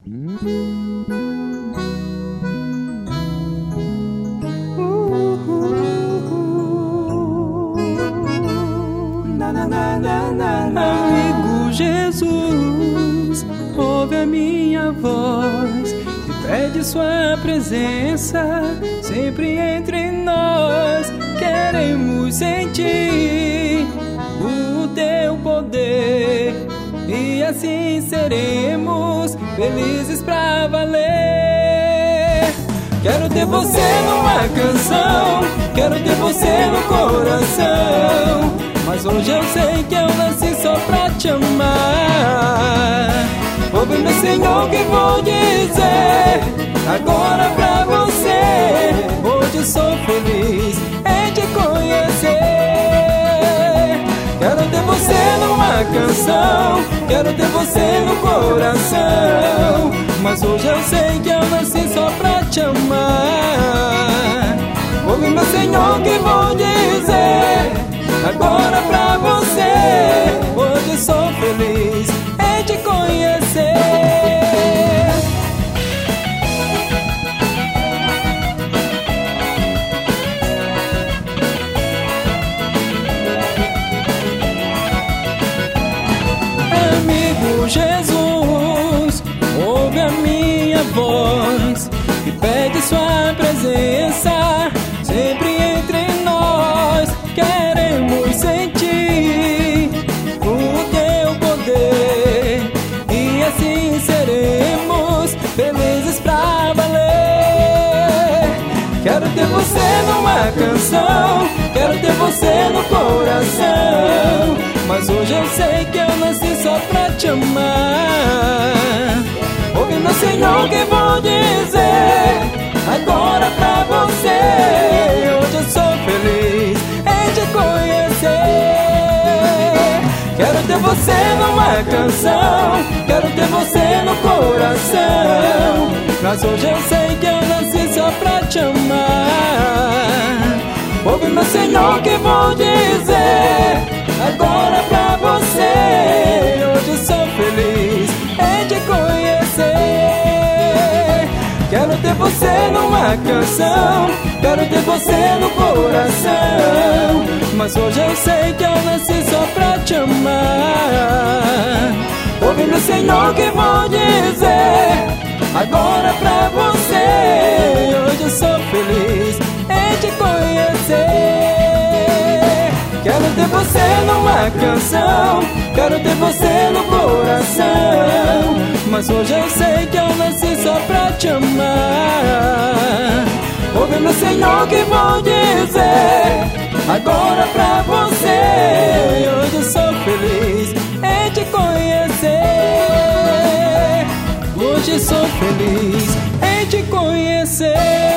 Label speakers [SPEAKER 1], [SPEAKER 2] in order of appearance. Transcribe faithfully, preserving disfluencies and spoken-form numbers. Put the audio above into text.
[SPEAKER 1] Amigo Jesus, ouve a minha voz e pede sua presença sempre entre nós. Queremos sentir o teu poder e assim seremos felizes pra valer. Quero ter você numa canção, quero ter você no coração, mas hoje eu sei que eu nasci só pra te amar. Ouve, meu Senhor, que vou dizer agora pra você. Hoje sou feliz em te conhecer. Quero ter você numa canção, quero ter você no coração, mas hoje eu sei que eu nasci só pra te amar. Ouve, meu Senhor, que vou dizer agora pra você. Hoje sou feliz em te conhecer. Amigo Jesus, ouve a minha voz e pede sua presença sempre entre nós. Queremos sentir o teu poder e assim seremos felizes pra valer. Quero ter você numa canção, quero ter você no coração, mas hoje eu sei que eu nasci só pra te amar. Ouve, meu Senhor, que vou dizer agora pra você. Hoje eu sou feliz em te conhecer. Quero ter você numa canção, quero ter você no coração, mas hoje eu sei que eu nasci só pra te amar. Ouve, meu Senhor, que vou dizer agora pra você. Hoje eu sou feliz em te conhecer. Quero ter você numa canção, quero ter você no coração, mas hoje eu sei que eu nasci só pra te amar. Ouve, meu Senhor, que vou dizer agora pra você. Hoje eu sou feliz em te conhecer. Quero ter você numa canção, quero ter você no coração, mas hoje eu sei que eu nasci só pra te amar. Ouve, meu Senhor, que vou dizer agora pra você. Hoje eu sou feliz em te conhecer. Hoje sou feliz em te conhecer.